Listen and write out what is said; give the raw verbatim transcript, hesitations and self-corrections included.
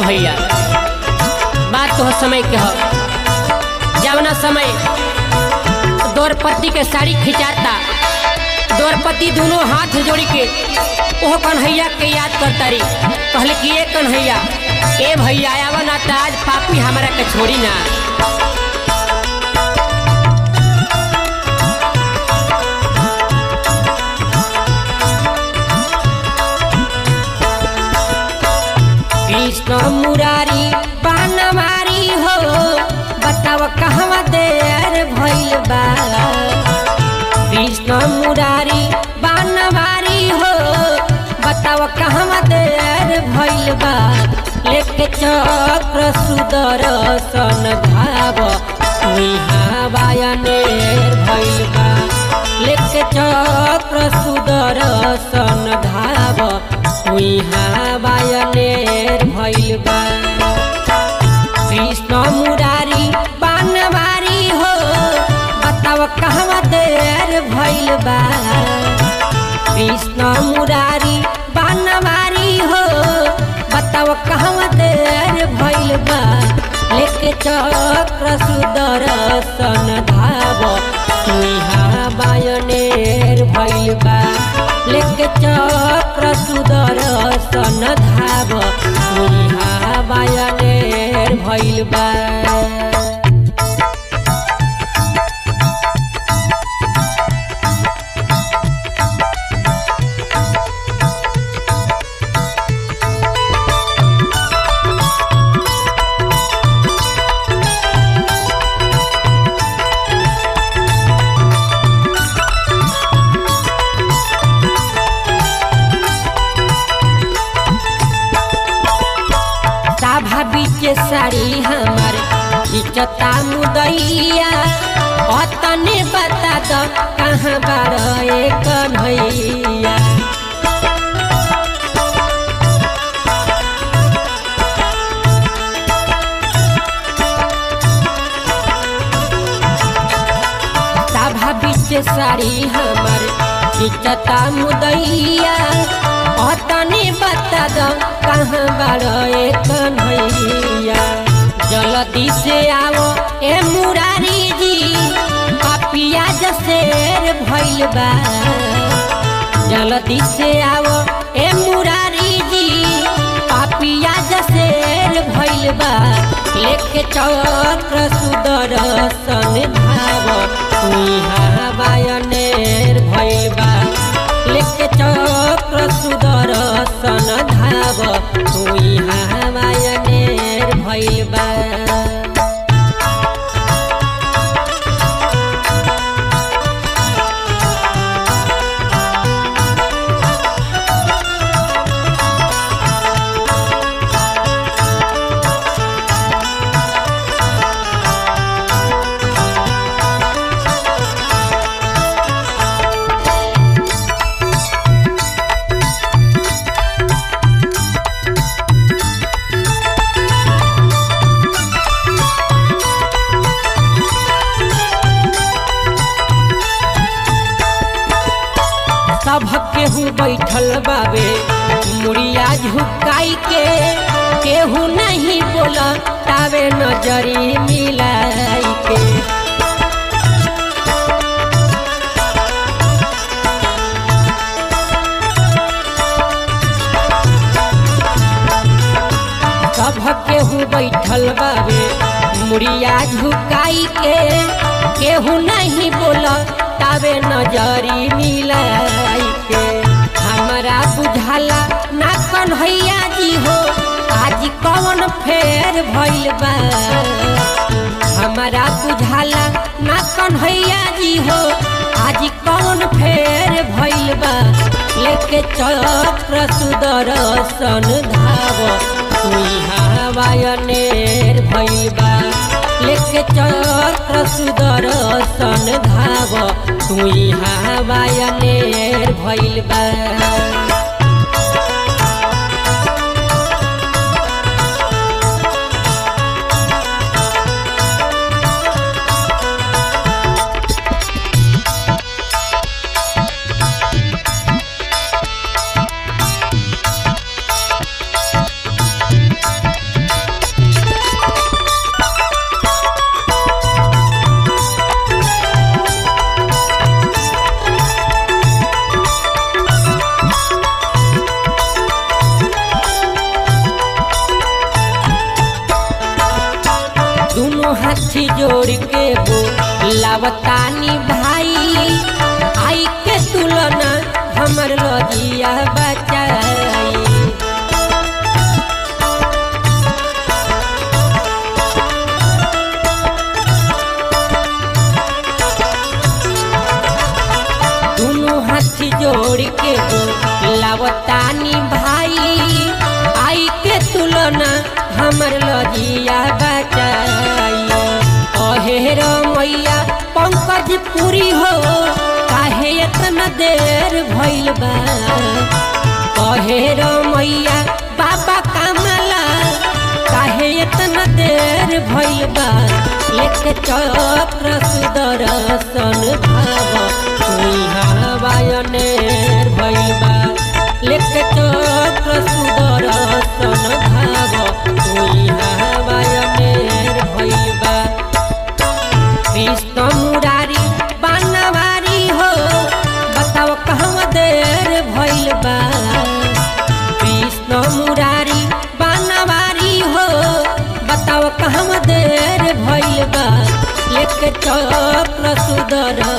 भैया बात तो समय के हो जवना समय द्रौपदी के साड़ी खिंचाता द्रौपदी दोनों हाथ जोड़ी के वो कन्हैया के याद करता रही कहले कि ये कन्हैया ए भैया आवा ना आज पापी हमारा के छोड़ी ना। कृष्ण मुरारी बनवारी हो बताव कहवा देर भइल बा। कृष्ण मुरारी बनवारी हो बताव कहवा देर भइल बा। लेके चक्र सुदर्शन धाव तुइहा बायनेर भइल बा। लेके चक्र सुदर्शन धाव तुइहा बायनेर भइल बा। कृष्ण मुरारी बनवारी हो बताव कहवा देर भइल बा। कृष्ण मुरारी बनवारी हो बताव कहवा देर भइल बा। लेके चक्र सुदर्शन धाव तुइहा बायनेर भइल बा। लेके चक्र सुदर्शन धाव तुइहा बायनेर भइल बा। बीच साड़ी हमारे खिंचता मुदैया तने बता दो कहाँ बारे कन्हैया। सभा बीच साड़ी हमारे खिंचता मुदैया तने बता दो कहाँ बारे कन्हैया। जल्दी से आओ ए मुरारी जी पापिया जसेर भइल बा। जल्दी से आओ ए मुरारी जी पापिया जसेर भइल बा। लेके चक्र सुदर्शन धाव तुइहा बायनेर भइल बा। लेके चक्र सुदर्शन धाव तुइहा बायनेर भइल बा। सब केहू बैठल बाबे मुड़िया झुकाई के केहू नहीं बोला तावे नजरी मिलाई के। सब केहू बैठल बाबे मुड़िया झुकाई के केहू नहीं बोला तावे नजरी मिलाई के। हमरा बुझाला ना कन्हैया जी हो आज कौन फेर भइल बा। हमरा बुझाला ना कन्हैया जी हो आज कौन फेर भइल बा। लेके चक्र सुदर्शन धाव तुइहा बायनेर भइल बा। लेके चक्र सुदर्शन धाव तुइहा बायनेर भइल बा। जोड़ के बोलावतानी भाई आई के तुलना हमर लजिया बचाई। दोनों हाथ जोड़ के बोलावतानी भाई आई के तुलना हमर लजिया बचाई। अहे मैया पंकज पूरी हो काहे इतना देर भइल बा। अहे मैया बाबा कमला काहे इतना देर भइल बा। लेके चक्र सुदर्शन भाव वायनेर भइल बा। लेके चक्र सुदर्शन भाव वायनेर भइल बा। कृष्ण मुरारी बनवारी हो बताओ कहवा देर भइल बा। कृष्ण मुरारी बनवारी हो बताओ कहवा देर भइल बा। लेके चक्र सुदर्शन